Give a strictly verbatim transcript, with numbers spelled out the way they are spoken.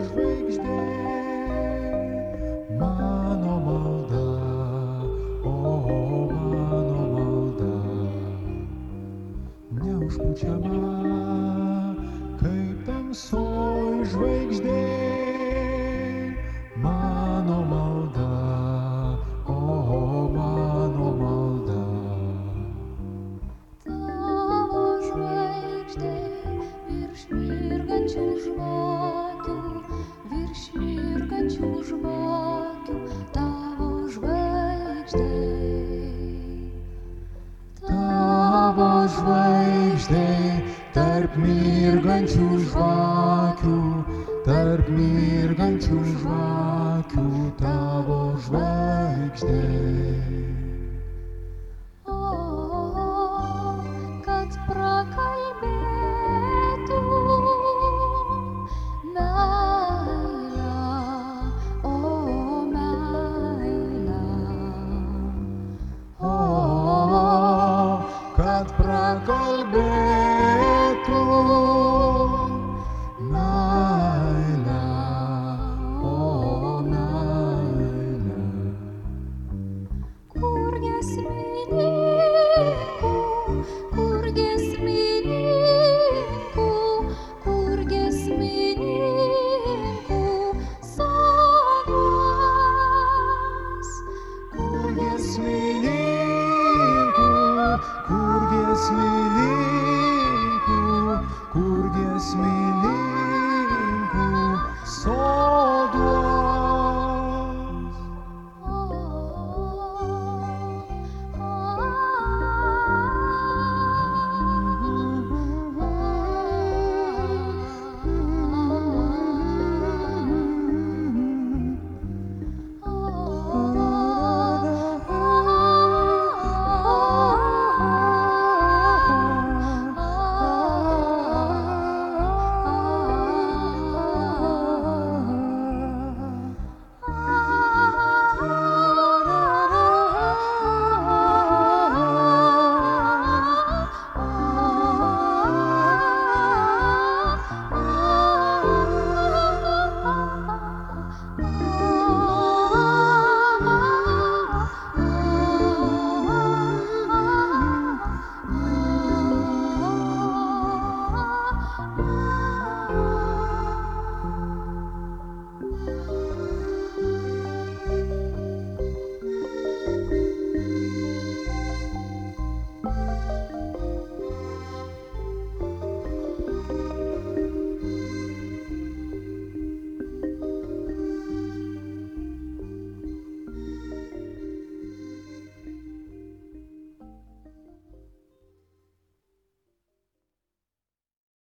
žvaigždė, mano malda, o mano malda, neužpučiama, kaip tamsoj žvaigždė, mano malda, o mano malda. Tavo žvaigždė virš mirgančių žvakių, virš mirgančių žvakių, tavo žvaigždė. Tavo žvaigždė tarp mirgančių žvakių, tarp mirgančių žvakių, tavo žvaigždė. O, kad prakalbėtų meilę, o meilę. O, kad prakalbėtų meilę, o meilę. Kur giesmininkų, kur giesmininkų, kur giesmininkų sodas. Kur giesmininkų, kur giesmininkų, kur giesmininkų sodas.